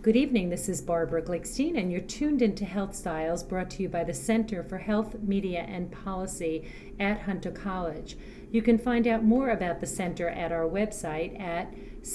Good evening, this is Barbara Glickstein, and you're tuned into Health Styles, brought to you by the Center for Health, Media, and Policy at Hunter College. You can find out more about the center at our website at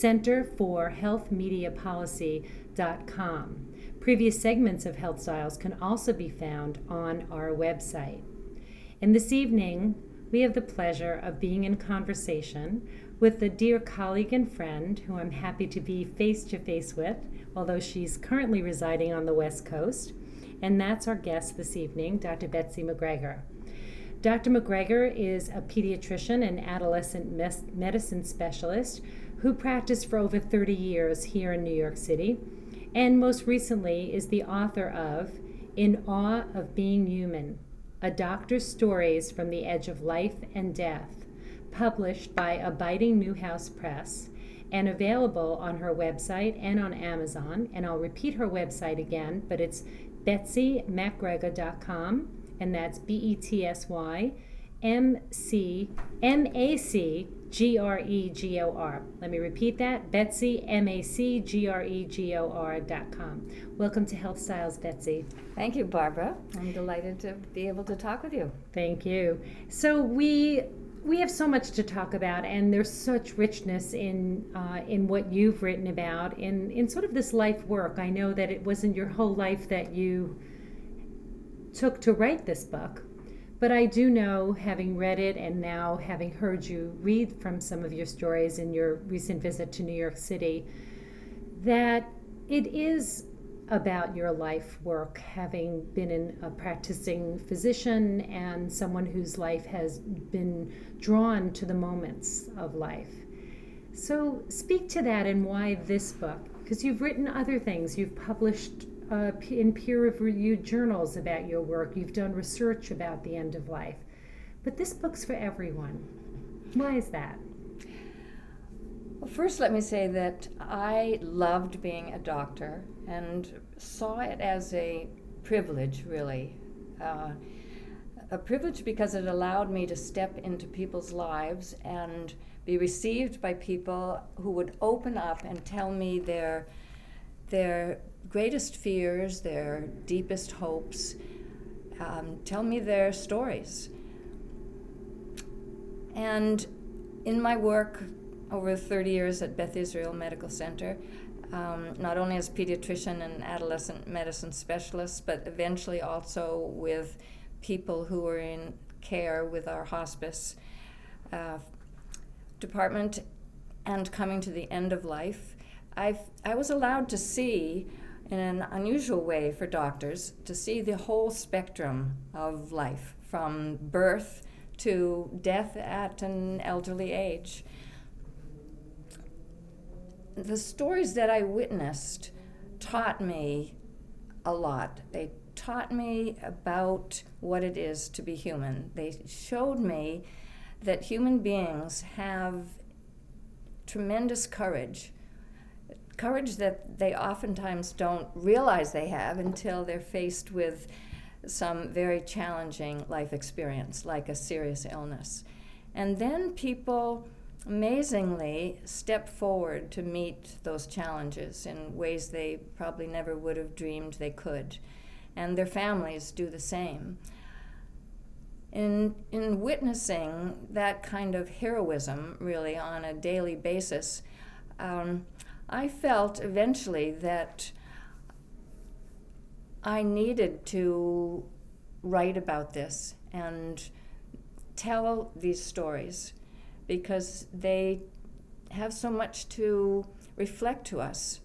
centerforhealthmediapolicy.com. Previous segments of Health Styles can also be found on our website. And this evening, we have the pleasure of being in conversation with a dear colleague and friend who I'm happy to be face-to-face with, although she's currently residing on the West Coast, and that's our guest this evening, Dr. Betsy McGregor. Dr. McGregor is a pediatrician and adolescent medicine specialist who practiced for over 30 years here in New York City, and most recently is the author of In Awe of Being Human, A Doctor's Stories from the Edge of Life and Death, published by Abiding Newhouse Press, and available on her website and on Amazon. And I'll repeat her website again, but it's betsymacgregor.com, and that's BetsyMacGregor. Let me repeat that, BetsyMacGregor.com. Welcome to Health Styles, Betsy. Thank you, Barbara. I'm delighted to be able to talk with you. Thank you. So we have so much to talk about, and there's such richness in what you've written about in sort of this life work. I know that it wasn't your whole life that you took to write this book, but I do know, having read it and now having heard you read from some of your stories in your recent visit to New York City, that it is about your life work, having been a practicing physician and someone whose life has been drawn to the moments of life. So speak to that and why this book, because you've written other things. You've published in peer-reviewed journals about your work. You've done research about the end of life. But this book's for everyone. Why is that? Well, first let me say that I loved being a doctor and saw it as a privilege, really. A privilege because it allowed me to step into people's lives and be received by people who would open up and tell me their greatest fears, their deepest hopes, tell me their stories. And in my work over 30 years at Beth Israel Medical Center, not only as pediatrician and adolescent medicine specialist, but eventually also with people who were in care with our hospice department and coming to the end of life, I was allowed to see, in an unusual way for doctors, to see the whole spectrum of life, from birth to death at an elderly age. The stories that I witnessed taught me a lot. They taught me about what it is to be human. They showed me that human beings have tremendous courage that they oftentimes don't realize they have until they're faced with some very challenging life experience, like a serious illness. And then people amazingly step forward to meet those challenges in ways they probably never would have dreamed they could. And their families do the same. In witnessing that kind of heroism, really, on a daily basis, I felt eventually that I needed to write about this and tell these stories, because they have so much to reflect to us.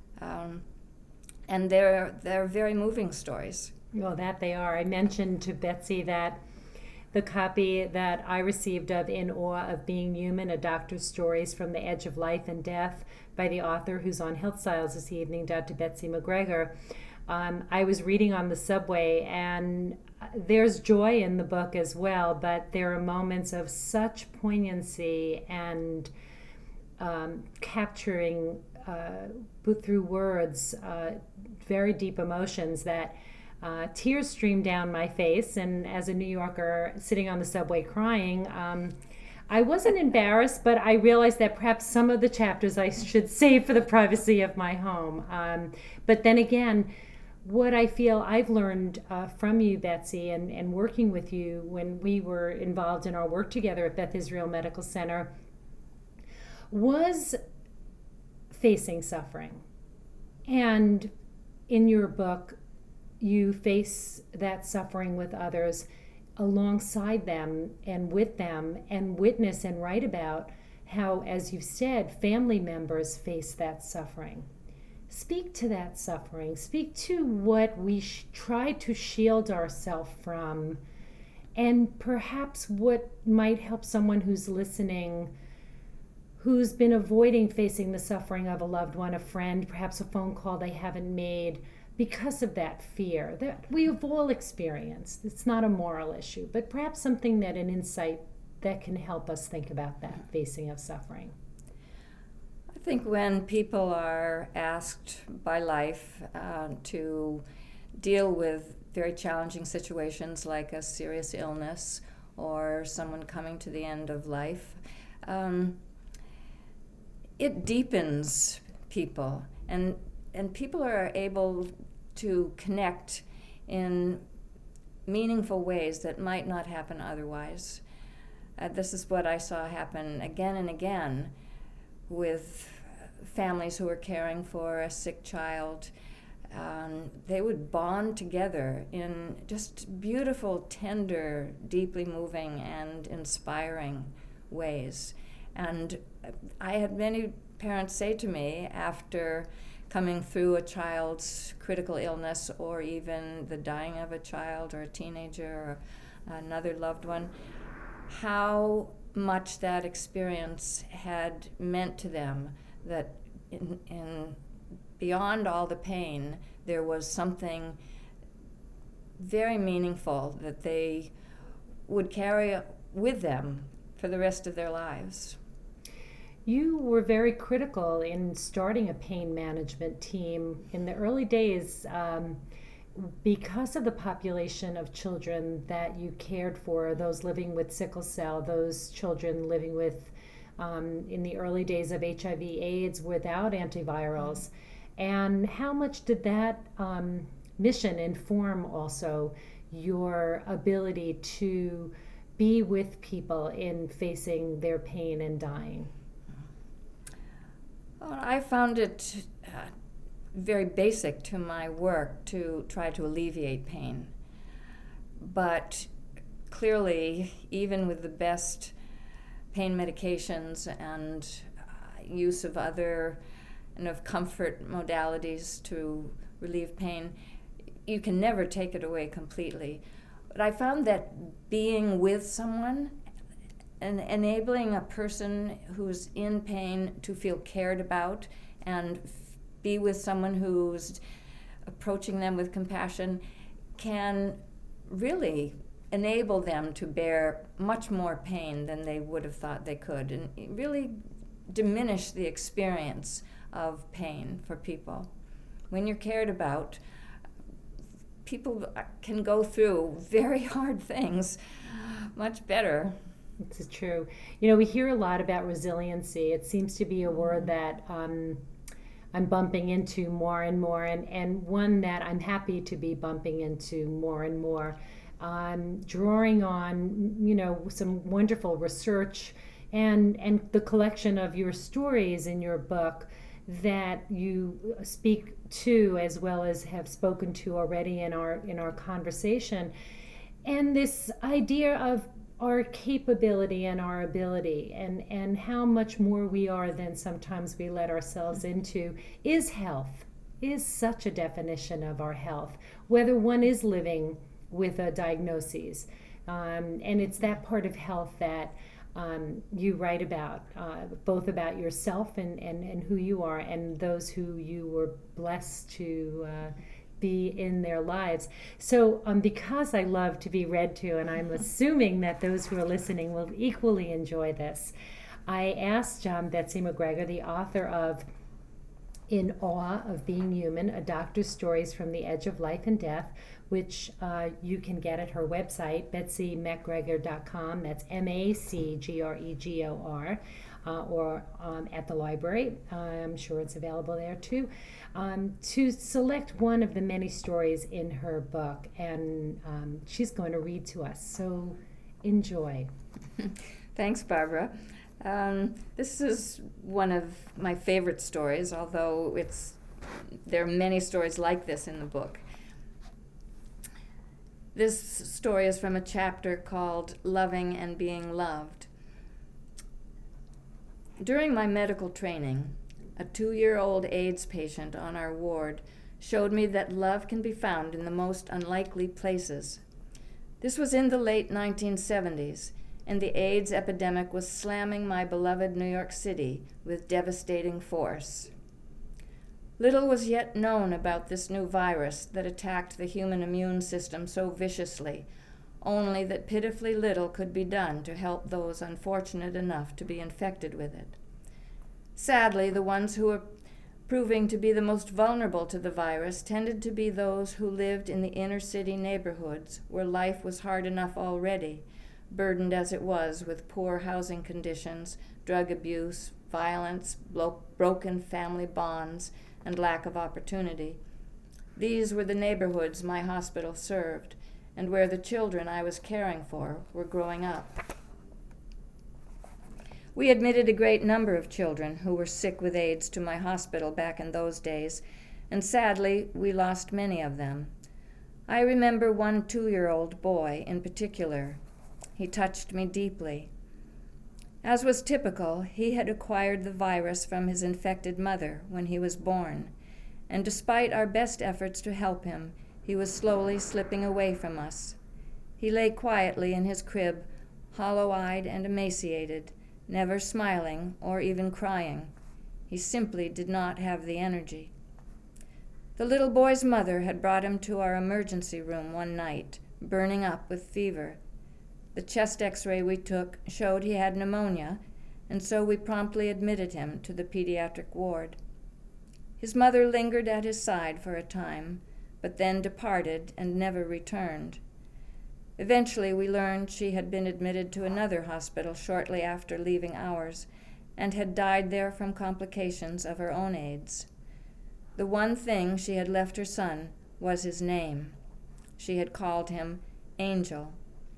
And they're very moving stories. Well, that they are. I mentioned to Betsy that the copy that I received of In Awe of Being Human, A Doctor's Stories from the Edge of Life and Death, by the author who's on Health Styles this evening, Dr. Betsy McGregor, I was reading on the subway, and there's joy in the book as well, but there are moments of such poignancy and capturing through words very deep emotions that tears streamed down my face. And as a New Yorker sitting on the subway crying, I wasn't embarrassed, but I realized that perhaps some of the chapters I should save for the privacy of my home. But then again, what I feel I've learned from you, Betsy, and working with you when we were involved in our work together at Beth Israel Medical Center was facing suffering. And in your book, you face that suffering with others, alongside them and with them, and witness and write about how, as you've said, family members face that suffering. Speak to that suffering. Speak to what we try to shield ourselves from, and perhaps what might help someone who's listening, who's been avoiding facing the suffering of a loved one, a friend, perhaps a phone call they haven't made, because of that fear that we've all experienced. It's not a moral issue, but perhaps something that an insight that can help us think about that facing of suffering. I think when people are asked by life to deal with very challenging situations like a serious illness or someone coming to the end of life, it deepens people, and people are able to connect in meaningful ways that might not happen otherwise. This is what I saw happen again and again with families who were caring for a sick child. They would bond together in just beautiful, tender, deeply moving, and inspiring ways. And I had many parents say to me after coming through a child's critical illness, or even the dying of a child or a teenager or another loved one, how much that experience had meant to them, that in beyond all the pain, there was something very meaningful that they would carry with them for the rest of their lives. You were very critical in starting a pain management team in the early days because of the population of children that you cared for, those living with sickle cell, those children living with, in the early days of HIV/AIDS without antivirals. And how much did that mission inform also your ability to be with people in facing their pain and dying? Well, I found it very basic to my work to try to alleviate pain. But clearly, even with the best pain medications and use of other comfort modalities to relieve pain, you can never take it away completely. But I found that being with someone and enabling a person who's in pain to feel cared about and be with someone who's approaching them with compassion can really enable them to bear much more pain than they would have thought they could, and really diminish the experience of pain for people. When you're cared about, people can go through very hard things much better. It's true. You know, we hear a lot about resiliency. It seems to be a word that I'm bumping into more and more, and one that I'm happy to be bumping into more and more. Drawing on, some wonderful research and the collection of your stories in your book that you speak to, as well as have spoken to already in our conversation. And this idea of our capability and our ability, and how much more we are than sometimes we let ourselves into, is health, is such a definition of our health, whether one is living with a diagnosis. And it's that part of health that you write about, both about yourself and who you are, and those who you were blessed to be in their lives. So because I love to be read to, and I'm assuming that those who are listening will equally enjoy this, I asked Betsy McGregor, the author of In Awe of Being Human, A Doctor's Stories from the Edge of Life and Death, which you can get at her website, betsymacgregor.com. That's MACGREGOR. Or at the library. I'm sure it's available there too. To select one of the many stories in her book, and she's going to read to us. So enjoy. Thanks, Barbara. This is one of my favorite stories, although there are many stories like this in the book. This story is from a chapter called Loving and Being Loved. During my medical training, a 2-year-old AIDS patient on our ward showed me that love can be found in the most unlikely places. This was in the late 1970s, and the AIDS epidemic was slamming my beloved New York City with devastating force. Little was yet known about this new virus that attacked the human immune system so viciously, only that pitifully little could be done to help those unfortunate enough to be infected with it. Sadly, the ones who were proving to be the most vulnerable to the virus tended to be those who lived in the inner city neighborhoods where life was hard enough already, burdened as it was with poor housing conditions, drug abuse, violence, broken family bonds, and lack of opportunity. These were the neighborhoods my hospital served, and where the children I was caring for were growing up. We admitted a great number of children who were sick with AIDS to my hospital back in those days, and sadly, we lost many of them. I remember one 2-year-old boy in particular. He touched me deeply. As was typical, he had acquired the virus from his infected mother when he was born, and despite our best efforts to help him, he was slowly slipping away from us. He lay quietly in his crib, hollow-eyed and emaciated, never smiling or even crying. He simply did not have the energy. The little boy's mother had brought him to our emergency room one night, burning up with fever. The chest x-ray we took showed he had pneumonia, and so we promptly admitted him to the pediatric ward. His mother lingered at his side for a time, but then departed and never returned. Eventually, we learned she had been admitted to another hospital shortly after leaving ours, and had died there from complications of her own AIDS. The one thing she had left her son was his name. She had called him Angel.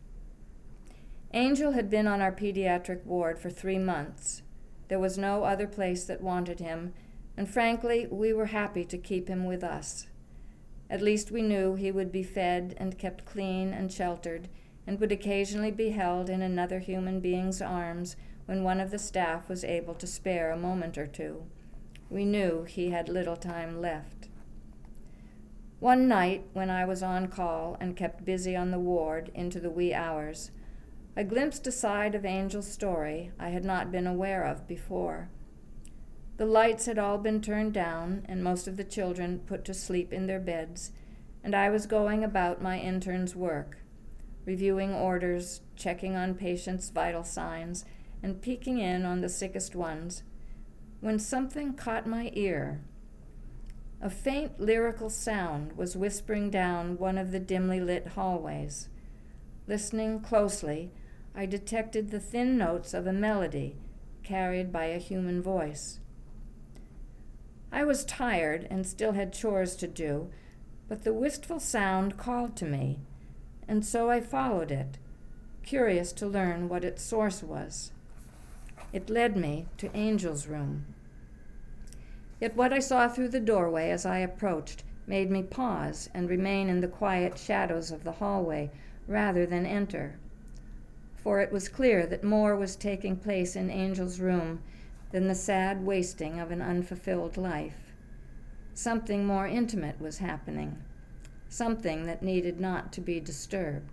Angel had been on our pediatric ward for 3 months. There was no other place that wanted him, and frankly, we were happy to keep him with us. At least we knew he would be fed and kept clean and sheltered, and would occasionally be held in another human being's arms when one of the staff was able to spare a moment or two. We knew he had little time left. One night, when I was on call and kept busy on the ward into the wee hours, I glimpsed a side of Angel's story I had not been aware of before. The lights had all been turned down and most of the children put to sleep in their beds, and I was going about my intern's work, reviewing orders, checking on patients' vital signs, and peeking in on the sickest ones, when something caught my ear. A faint lyrical sound was whispering down one of the dimly lit hallways. Listening closely, I detected the thin notes of a melody carried by a human voice. I was tired and still had chores to do, but the wistful sound called to me, and so I followed it, curious to learn what its source was. It led me to Angel's room. Yet what I saw through the doorway as I approached made me pause and remain in the quiet shadows of the hallway rather than enter. For it was clear that more was taking place in Angel's room than the sad wasting of an unfulfilled life. Something more intimate was happening, something that needed not to be disturbed.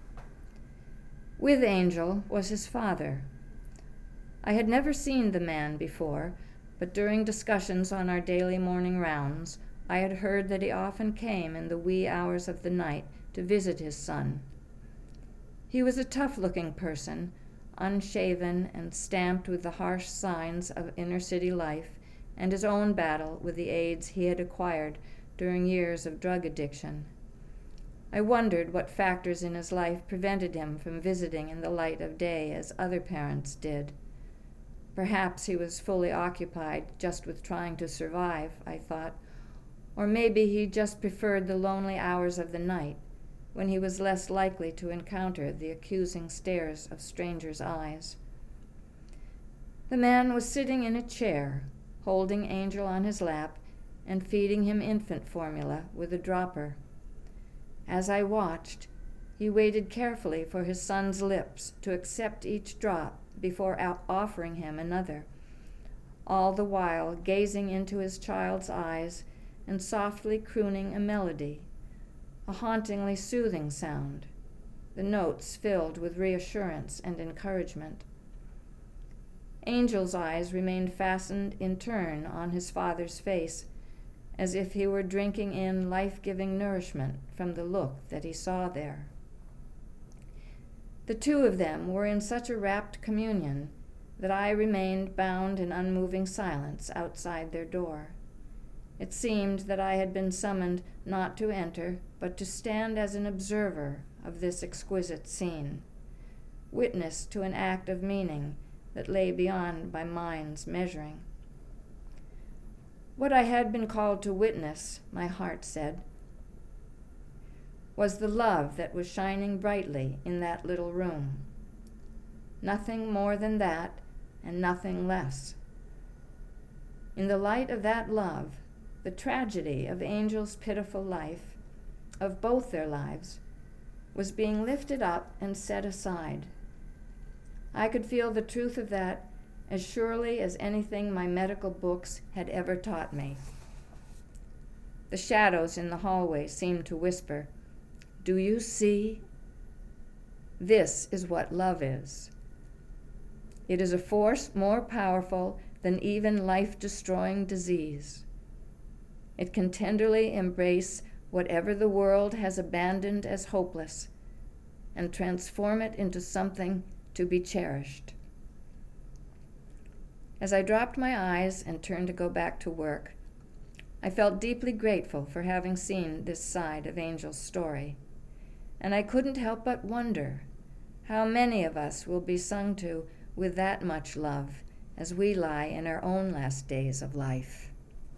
With Angel was his father. I had never seen the man before, but during discussions on our daily morning rounds, I had heard that he often came in the wee hours of the night to visit his son. He was a tough-looking person, unshaven and stamped with the harsh signs of inner-city life, and his own battle with the AIDS he had acquired during years of drug addiction. I wondered what factors in his life prevented him from visiting in the light of day as other parents did. Perhaps he was fully occupied just with trying to survive, I thought, or maybe he just preferred the lonely hours of the night, when he was less likely to encounter the accusing stares of strangers' eyes. The man was sitting in a chair, holding Angel on his lap and feeding him infant formula with a dropper. As I watched, he waited carefully for his son's lips to accept each drop before offering him another, all the while gazing into his child's eyes and softly crooning a melody, a hauntingly soothing sound, the notes filled with reassurance and encouragement. Angel's eyes remained fastened in turn on his father's face, as if he were drinking in life-giving nourishment from the look that he saw there. The two of them were in such a rapt communion that I remained bound in unmoving silence outside their door. It seemed that I had been summoned not to enter, but to stand as an observer of this exquisite scene, witness to an act of meaning that lay beyond my mind's measuring. What I had been called to witness, my heart said, was the love that was shining brightly in that little room. Nothing more than that, and nothing less. In the light of that love, the tragedy of Angel's pitiful life, of both their lives, was being lifted up and set aside. I could feel the truth of that as surely as anything my medical books had ever taught me. The shadows in the hallway seemed to whisper, "Do you see? This is what love is. It is a force more powerful than even life-destroying disease. It can tenderly embrace whatever the world has abandoned as hopeless and transform it into something to be cherished." As I dropped my eyes and turned to go back to work, I felt deeply grateful for having seen this side of Angel's story, and I couldn't help but wonder how many of us will be sung to with that much love as we lie in our own last days of life.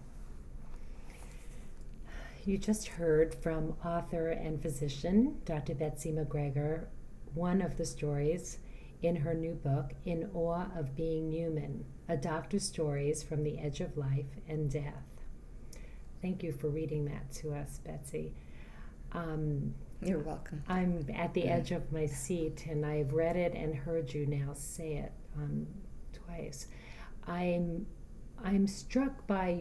You just heard from author and physician Dr. Betsy McGregor one of the stories in her new book, In Awe of Being Human, A Doctor's Stories from the Edge of Life and Death. Thank you for reading that to us, Betsy. You're welcome. I'm at the edge of my seat, and I've read it and heard you now say it twice. I'm struck by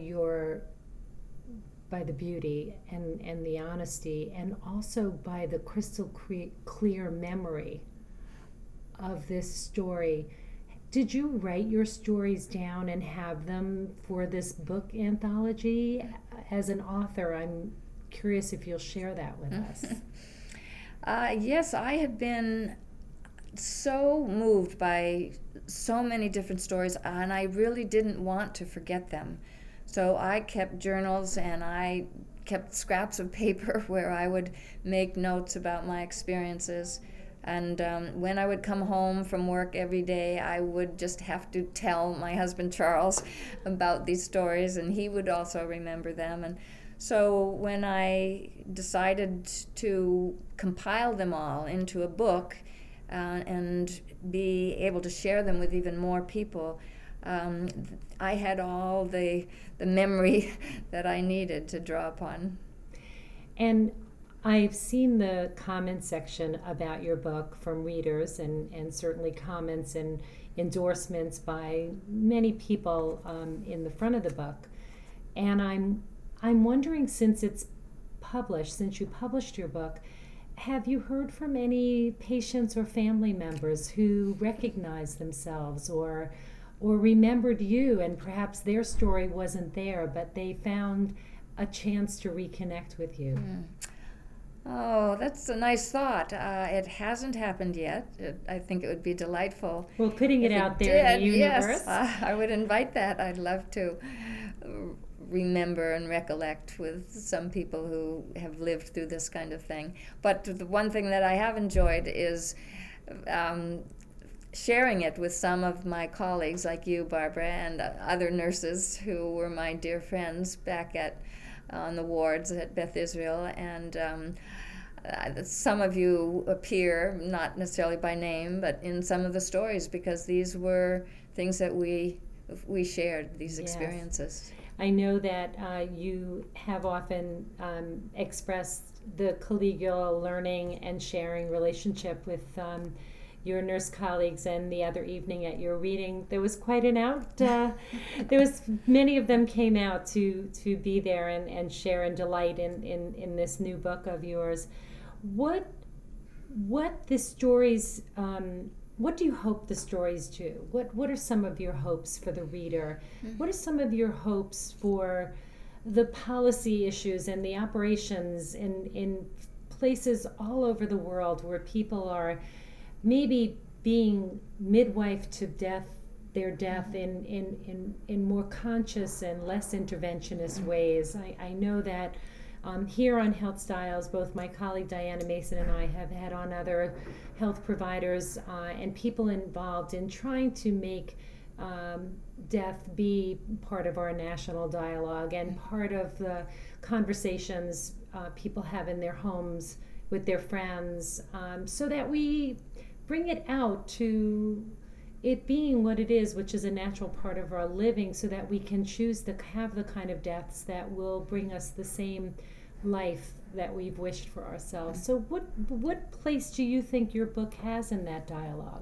the beauty and the honesty, and also by the crystal clear memory of this story. Did you write your stories down and have them for this book anthology? As an author, I'm curious if you'll share that with us. Yes, I had been so moved by so many different stories, and I really didn't want to forget them. So I kept journals, and I kept scraps of paper where I would make notes about my experiences. And when I would come home from work every day, I would just have to tell my husband Charles about these stories, and he would also remember them. And so when I decided to compile them all into a book and be able to share them with even more people, I had all the memory that I needed to draw upon. And I've seen the comment section about your book from readers, and certainly comments and endorsements by many people in the front of the book. And I'm wondering, since it's published, since you published your book, have you heard from any patients or family members who recognize themselves or remembered you, and perhaps their story wasn't there, but they found a chance to reconnect with you? Oh, that's a nice thought. It hasn't happened yet. I think it would be delightful. Well, putting it out there in the universe. Yes, I would invite that. I'd love to. remember and recollect with some people who have lived through this kind of thing. But the one thing that I have enjoyed is sharing it with some of my colleagues like you, Barbara, and other nurses who were my dear friends back on the wards at Beth Israel. And some of you appear, not necessarily by name, but in some of the stories, because these were things that we shared, these experiences. I know that you have often expressed the collegial learning and sharing relationship with your nurse colleagues, and the other evening at your reading, there was quite an many of them came out to be there and share and delight in this new book of yours. What the stories, what do you hope the stories do? What are some of your hopes for the reader? Mm-hmm. What are some of your hopes for the policy issues and the operations in places all over the world where people are maybe being midwife to their death in more conscious and less interventionist ways? I know that here on Health Styles, both my colleague Diana Mason and I have had on other health providers and people involved in trying to make death be part of our national dialogue and part of the conversations people have in their homes with their friends, so that we bring it out to it being what it is, which is a natural part of our living, so that we can choose to have the kind of deaths that will bring us the same life that we've wished for ourselves. So what place do you think your book has in that dialogue?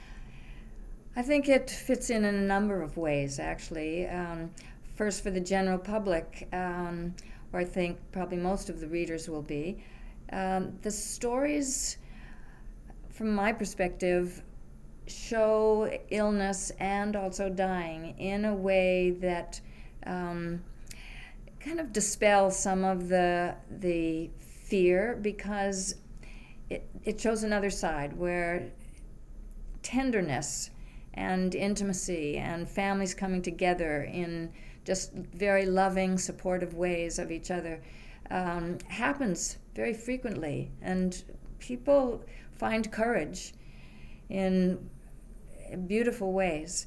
I think it fits in a number of ways, actually. First, for the general public, where I think probably most of the readers will be, the stories, from my perspective, show illness and also dying in a way that kind of dispels some of the fear, because it shows another side where tenderness and intimacy and families coming together in just very loving, supportive ways of each other happens very frequently, and people find courage in beautiful ways.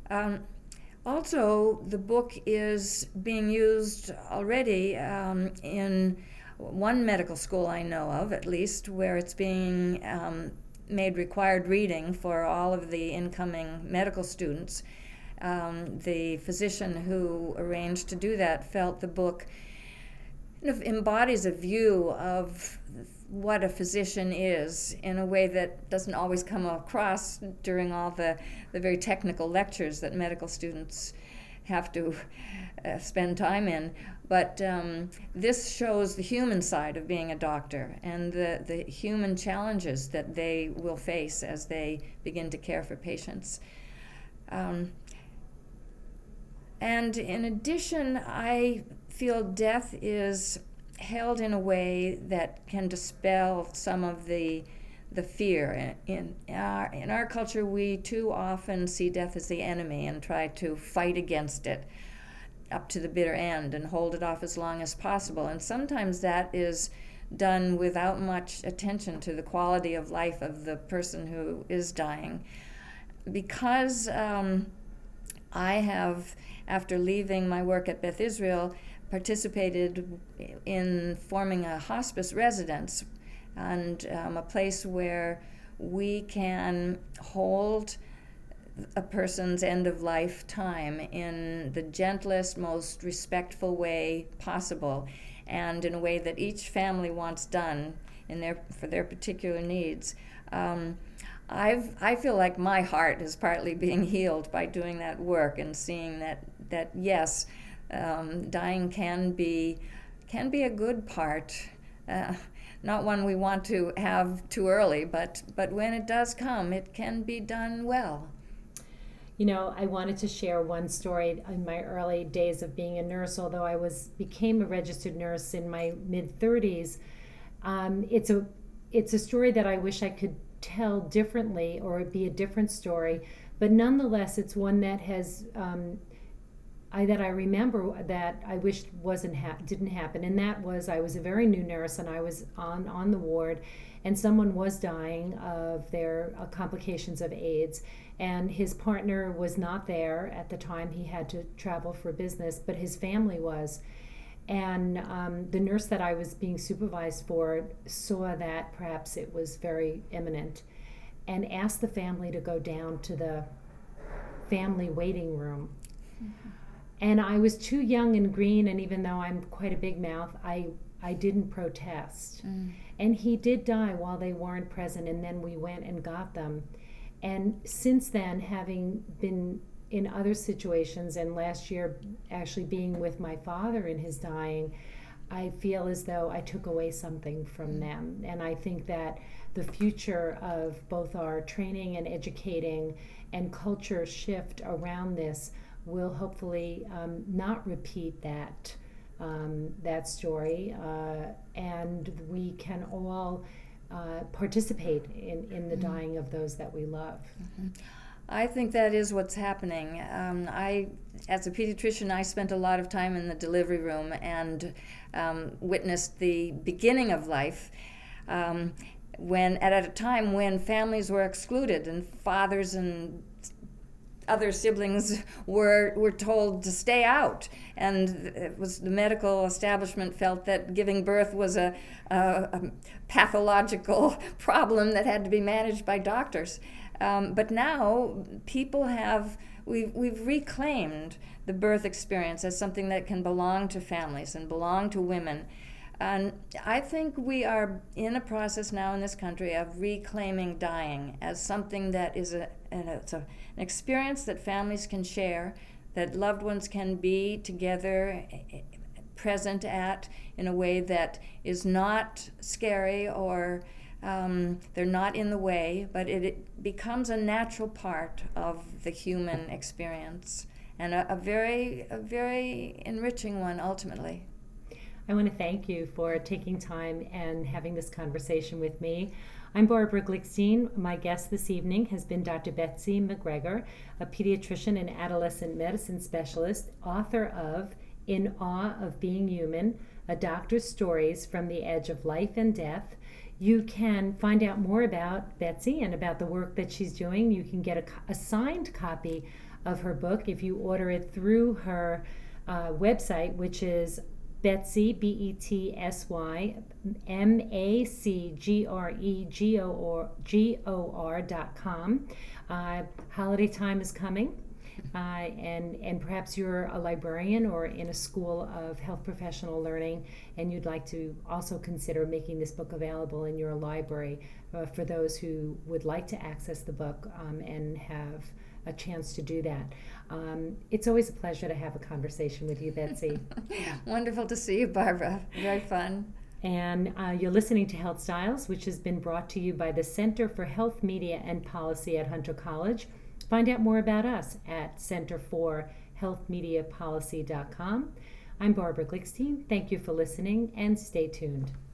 Also, the book is being used already in one medical school I know of, at least, where it's being made required reading for all of the incoming medical students. The physician who arranged to do that felt the book kind of embodies a view of what a physician is in a way that doesn't always come across during all the very technical lectures that medical students have to spend time in. But this shows the human side of being a doctor and the human challenges that they will face as they begin to care for patients. And in addition, I feel death is held in a way that can dispel some of the fear. In our culture, we too often see death as the enemy and try to fight against it up to the bitter end and hold it off as long as possible. And sometimes that is done without much attention to the quality of life of the person who is dying. Because I have, after leaving my work at Beth Israel, participated in forming a hospice residence and a place where we can hold a person's end-of-life time in the gentlest, most respectful way possible, and in a way that each family wants done for their particular needs. I feel like my heart is partly being healed by doing that work and seeing that yes, dying can be a good part, not one we want to have too early, but when it does come, it can be done well. You know, I wanted to share one story in my early days of being a nurse, although I became a registered nurse in my mid-30s. It's a story that I wish I could tell differently, or it'd be a different story, but nonetheless, it's one that has that I remember that I wished didn't happen, and that was I was a very new nurse, and I was on the ward, and someone was dying of their complications of AIDS, and his partner was not there at the time. He had to travel for business, but his family was. And the nurse that I was being supervised for saw that perhaps it was very imminent, and asked the family to go down to the family waiting room. Mm-hmm. And I was too young and green, and even though I'm quite a big mouth, I didn't protest. Mm. And he did die while they weren't present, and then we went and got them. And since then, having been in other situations, and last year actually being with my father in his dying, I feel as though I took away something from them. And I think that the future of both our training and educating and culture shift around this will hopefully not repeat that story, and we can all participate in the dying of those that we love. Mm-hmm. I think that is what's happening. As a pediatrician, I spent a lot of time in the delivery room and witnessed the beginning of life, when at a time when families were excluded and fathers and other siblings were told to stay out, and it was the medical establishment felt that giving birth was a pathological problem that had to be managed by doctors. But now we've reclaimed the birth experience as something that can belong to families and belong to women. And I think we are in a process now in this country of reclaiming dying as something that is it's an experience that families can share, that loved ones can be together, present at, in a way that is not scary or they're not in the way, but it becomes a natural part of the human experience, and a very enriching one ultimately. I want to thank you for taking time and having this conversation with me. I'm Barbara Glickstein. My guest this evening has been Dr. Betsy McGregor, a pediatrician and adolescent medicine specialist, author of In Awe of Being Human, A Doctor's Stories from the Edge of Life and Death. You can find out more about Betsy and about the work that she's doing. You can get a signed copy of her book if you order it through her website, which is Betsy, BETSY, MACGREGOR.com. Holiday time is coming, and perhaps you're a librarian or in a school of health professional learning, and you'd like to also consider making this book available in your library for those who would like to access the book and have a chance to do that. It's always a pleasure to have a conversation with you, Betsy. Wonderful to see you, Barbara. Very fun. And you're listening to Health Styles, which has been brought to you by the Center for Health Media and Policy at Hunter College. Find out more about us at centerforhealthmediapolicy.com. I'm Barbara Glickstein. Thank you for listening, and stay tuned.